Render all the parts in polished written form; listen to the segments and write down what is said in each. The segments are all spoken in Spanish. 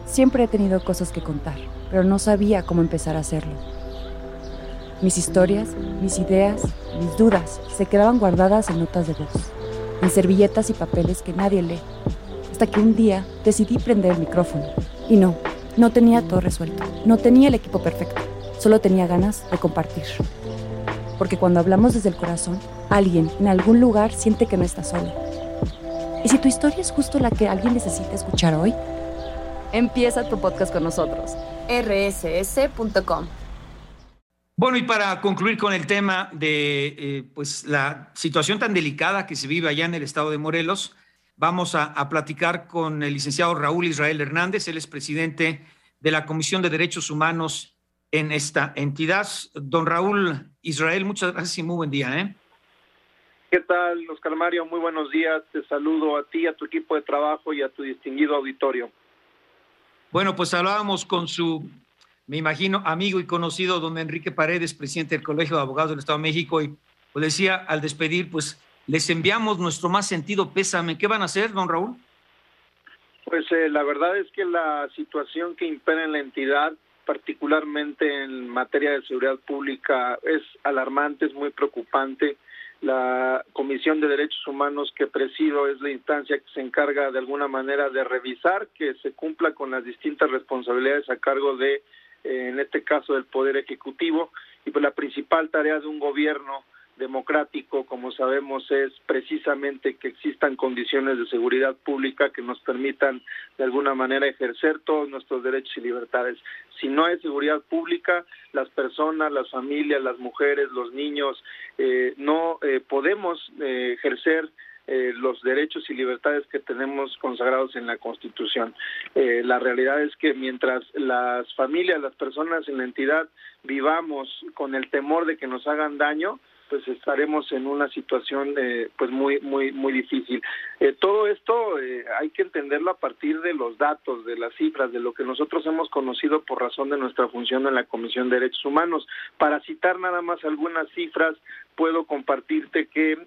Siempre he tenido cosas que contar, pero no sabía cómo empezar a hacerlo. Mis historias, mis ideas, mis dudas se quedaban guardadas en notas de voz, en servilletas y papeles que nadie lee, hasta que un día decidí prender el micrófono. Y no tenía todo resuelto, no tenía el equipo perfecto, solo tenía ganas de compartir. Porque cuando hablamos desde el corazón, alguien en algún lugar siente que no está solo. ¿Y si tu historia es justo la que alguien necesita escuchar hoy? Empieza tu podcast con nosotros. rss.com. Bueno, y para concluir con el tema de pues la situación tan delicada que se vive allá en el estado de Morelos, vamos a platicar con el licenciado Raúl Israel Hernández. Él es presidente de la Comisión de Derechos Humanos en esta entidad. Don Raúl Israel, muchas gracias y muy buen día. ¿Qué tal, Oscar Mario? Muy buenos días. Te saludo a ti, a tu equipo de trabajo y a tu distinguido auditorio. Bueno, pues hablábamos con su, me imagino, amigo y conocido, don Enrique Paredes, presidente del Colegio de Abogados del Estado de México, y pues decía al despedir, pues les enviamos nuestro más sentido pésame. ¿Qué van a hacer, don Raúl? Pues la verdad es que la situación que impera en la entidad, particularmente en materia de seguridad pública, es alarmante, es muy preocupante. La Comisión de Derechos Humanos que presido es la instancia que se encarga de alguna manera de revisar que se cumpla con las distintas responsabilidades a cargo de, en este caso, del Poder Ejecutivo, y pues la principal tarea de un gobierno democrático, como sabemos, es precisamente que existan condiciones de seguridad pública que nos permitan de alguna manera ejercer todos nuestros derechos y libertades. Si no hay seguridad pública, las personas, las familias, las mujeres, los niños, no podemos ejercer los derechos y libertades que tenemos consagrados en la Constitución. La realidad es que mientras las familias, las personas en la entidad vivamos con el temor de que nos hagan daño, pues estaremos en una situación pues muy difícil. Todo esto hay que entenderlo a partir de los datos, de las cifras, de lo que nosotros hemos conocido por razón de nuestra función en la Comisión de Derechos Humanos. Para citar nada más algunas cifras, puedo compartirte que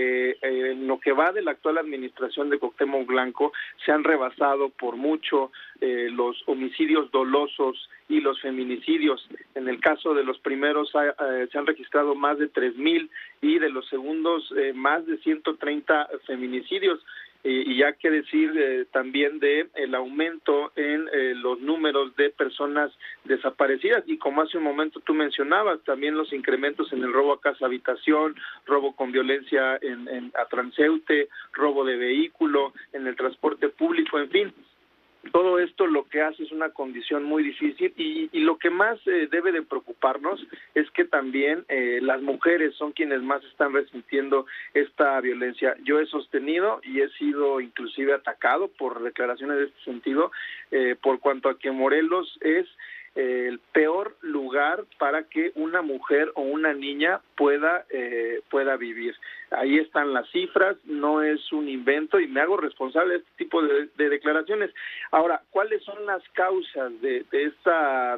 en lo que va de la actual administración de Cuauhtémoc Blanco se han rebasado por mucho los homicidios dolosos y los feminicidios. En el caso de los primeros se han registrado más de 3,000 y de los segundos más de 130 feminicidios. Y ya que decir también de el aumento en los números de personas desaparecidas, y como hace un momento tú mencionabas, también los incrementos en el robo a casa habitación, robo con violencia a transeúnte, robo de vehículo, en el transporte público, en fin. Todo esto lo que hace es una condición muy difícil y lo que más debe de preocuparnos es que también las mujeres son quienes más están resintiendo esta violencia. Yo he sostenido y he sido inclusive atacado por declaraciones de este sentido, por cuanto a que Morelos es el peor lugar para que una mujer o una niña pueda vivir. Ahí están las cifras, no es un invento y me hago responsable de este tipo de declaraciones. Ahora, ¿cuáles son las causas de esta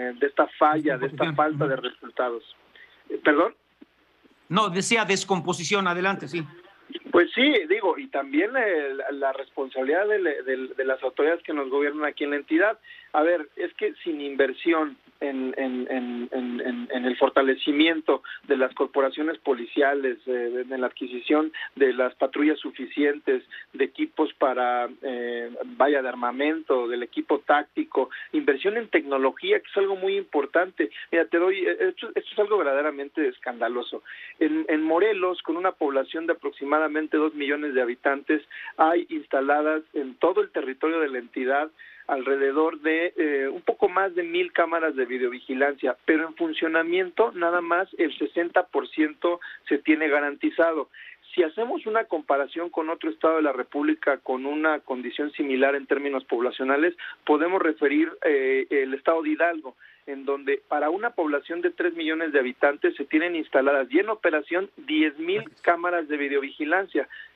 falla, de esta falta de resultados? ¿Perdón? No, decía descomposición, adelante, sí. Pues sí, digo, y también la responsabilidad de las autoridades que nos gobiernan aquí en la entidad. A ver, es que sin inversión en el fortalecimiento de las corporaciones policiales, en la adquisición de las patrullas suficientes, de equipos para, de armamento, del equipo táctico, inversión en tecnología, que es algo muy importante. Mira, esto es algo verdaderamente escandaloso. En Morelos, con una población de aproximadamente 2 millones de habitantes, hay instaladas en todo el territorio de la entidad alrededor de un poco más de 1,000 cámaras de videovigilancia, pero en funcionamiento nada más el 60% se tiene garantizado. Si hacemos una comparación con otro estado de la República con una condición similar en términos poblacionales, podemos referir el estado de Hidalgo, en donde para una población de 3 millones de habitantes se tienen instaladas y en operación 10,000 cámaras de videovigilancia.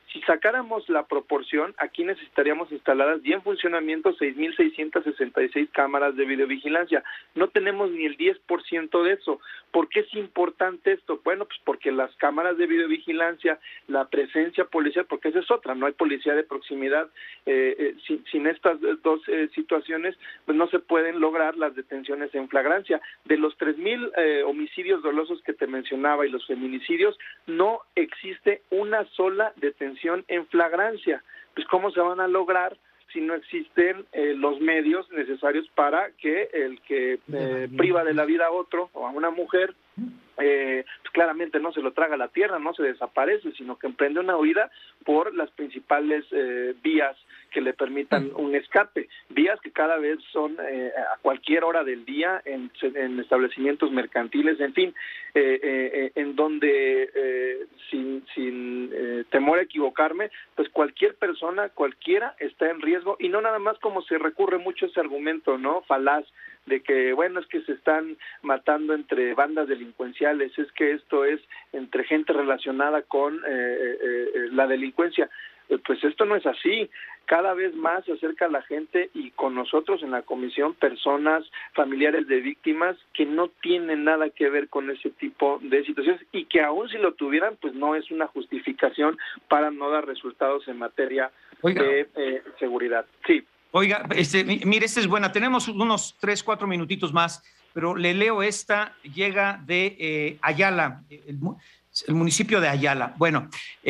Si sacáramos la proporción, aquí necesitaríamos instaladas y en funcionamiento 6.666 cámaras de videovigilancia. No tenemos ni el 10% de eso. ¿Por qué es importante esto? Bueno, pues porque las cámaras de videovigilancia, la presencia policial, porque esa es otra, no hay policía de proximidad, sin estas dos situaciones, pues no se pueden lograr las detenciones en flagrancia. De los 3,000 homicidios dolosos que te mencionaba y los feminicidios, no existe una sola detención en flagrancia. Pues ¿cómo se van a lograr si no existen los medios necesarios para que el que priva de la vida a otro o a una mujer, pues claramente no se lo traga a la tierra, no se desaparece, sino que emprende una huida por las principales vías que le permitan un escape, vías que cada vez son a cualquier hora del día en establecimientos mercantiles, en fin, en donde sin temor a equivocarme, pues cualquier persona, cualquiera está en riesgo, y no nada más como se recurre mucho a ese argumento, ¿no?, falaz, de que, bueno, es que se están matando entre bandas delincuenciales, es que esto es entre gente relacionada con la delincuencia. Pues esto no es así. Cada vez más se acerca la gente, y con nosotros en la comisión, personas, familiares de víctimas que no tienen nada que ver con ese tipo de situaciones, y que aún si lo tuvieran, pues no es una justificación para no dar resultados en materia de seguridad. Sí. Oiga, mire, esta es buena. Tenemos unos 3, 4 minutitos más, pero le leo esta. Llega de Ayala, el municipio de Ayala. Bueno,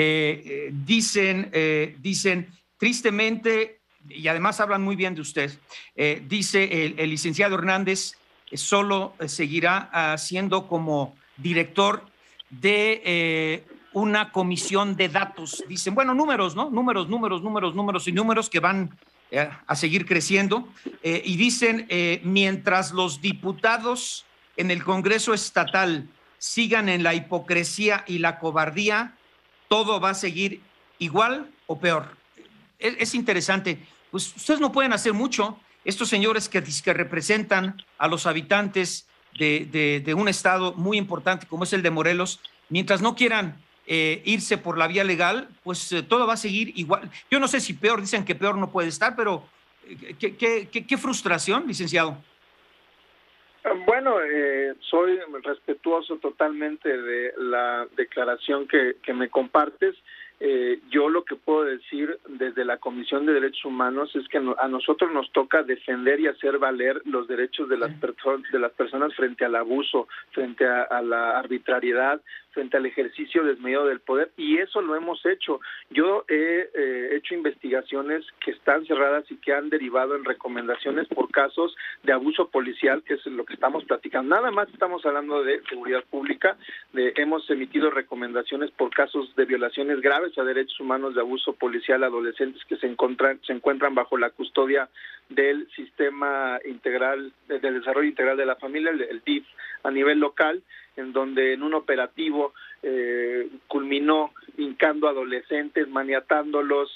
dicen, tristemente, y además hablan muy bien de usted, dice el licenciado Hernández, solo seguirá siendo como director de una comisión de datos. Dicen, bueno, números, ¿no? Números y números que van a seguir creciendo, y dicen, mientras los diputados en el Congreso Estatal sigan en la hipocresía y la cobardía, todo va a seguir igual o peor. Es interesante. Pues ustedes no pueden hacer mucho. Estos señores que representan a los habitantes de un estado muy importante como es el de Morelos, mientras no quieran irse por la vía legal, pues todo va a seguir igual. Yo no sé si peor, dicen que peor no puede estar, pero qué frustración, licenciado. Bueno, soy respetuoso totalmente de la declaración que me compartes. Yo lo que puedo decir desde la Comisión de Derechos Humanos es que a nosotros nos toca defender y hacer valer los derechos de las personas frente al abuso, frente a la arbitrariedad, frente al ejercicio desmedido del poder, y eso lo hemos hecho. Yo he hecho investigaciones que están cerradas y que han derivado en recomendaciones por casos de abuso policial, que es lo que estamos platicando. Nada más estamos hablando de seguridad pública, hemos emitido recomendaciones por casos de violaciones graves a derechos humanos, de abuso policial a adolescentes que se encuentran bajo la custodia del Sistema Integral de Desarrollo Integral de la Familia, el DIF, a nivel local, en donde en un operativo culminó hincando adolescentes, maniatándolos,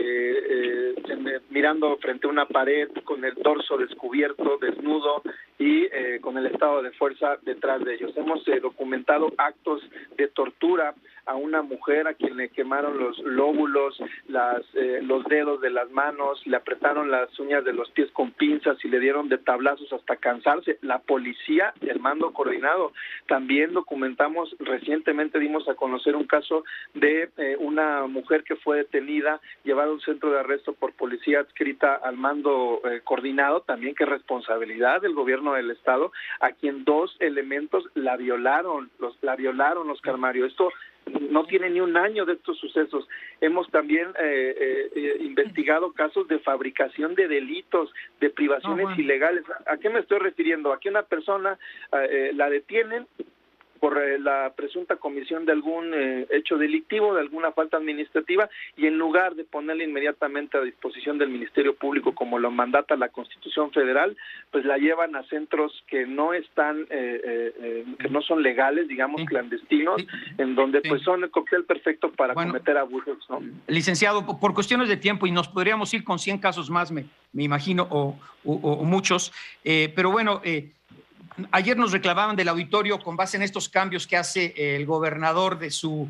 mirando frente a una pared con el torso descubierto, desnudo, y con el estado de fuerza detrás de ellos. Hemos documentado actos de tortura a una mujer a quien le quemaron los lóbulos, los dedos de las manos, le apretaron las uñas de los pies con pinzas y le dieron de tablazos hasta cansarse. La policía, el mando coordinado. También documentamos, recientemente dimos a conocer un caso de una mujer que fue detenida, llevada a un centro de arresto por policía adscrita al mando coordinado, también que es responsabilidad del gobierno del estado, a quien 2 elementos la violaron, Oscar Mario. Esto no tiene ni un año de estos sucesos. Hemos también investigado casos de fabricación de delitos, de privaciones ilegales. ¿A qué me estoy refiriendo? Aquí una persona la detienen por la presunta comisión de algún hecho delictivo, de alguna falta administrativa, y en lugar de ponerla inmediatamente a disposición del Ministerio Público como lo mandata la Constitución Federal, pues la llevan a centros que no están, que no son legales, digamos, clandestinos, en donde pues son el cóctel perfecto para cometer abusos, ¿no? Licenciado, por cuestiones de tiempo, y nos podríamos ir con 100 casos más, me imagino, o muchos, pero bueno, ayer nos reclamaban del auditorio con base en estos cambios que hace el gobernador de su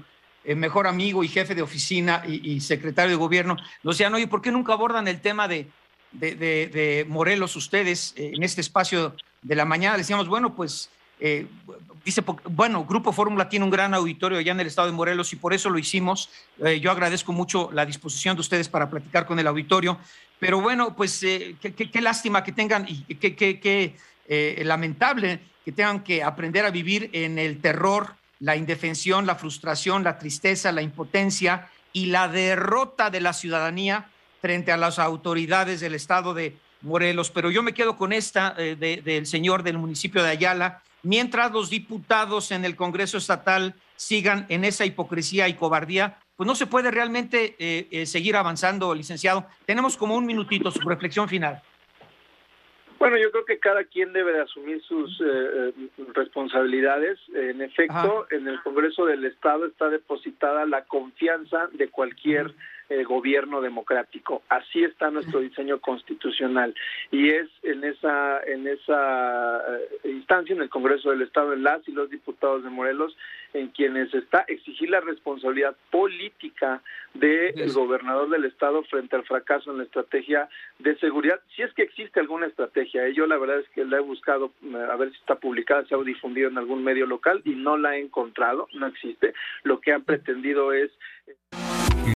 mejor amigo y jefe de oficina y secretario de gobierno, nos decían, oye, ¿por qué nunca abordan el tema de Morelos ustedes en este espacio de la mañana? Decíamos, bueno, pues, Grupo Fórmula tiene un gran auditorio allá en el estado de Morelos y por eso lo hicimos. Yo agradezco mucho la disposición de ustedes para platicar con el auditorio, pero bueno, pues qué lástima que tengan y qué lamentable que tengan que aprender a vivir en el terror, la indefensión, la frustración, la tristeza, la impotencia y la derrota de la ciudadanía frente a las autoridades del estado de Morelos. Pero yo me quedo con esta del señor del municipio de Ayala. Mientras los diputados en el Congreso Estatal sigan en esa hipocresía y cobardía, pues no se puede realmente seguir avanzando, licenciado. Tenemos como un minutito, su reflexión final. Bueno, yo creo que cada quien debe de asumir sus responsabilidades. En efecto, en el Congreso del Estado está depositada la confianza de cualquier gobierno democrático. Así está nuestro diseño constitucional y es en esa instancia, en el Congreso del Estado, en las y los diputados de Morelos, en quienes está exigir la responsabilidad política del gobernador del Estado frente al fracaso en la estrategia de seguridad, si es que existe alguna estrategia. Yo la verdad es que la he buscado a ver si está publicada, se ha difundido en algún medio local y no la he encontrado, no existe. Lo que han pretendido es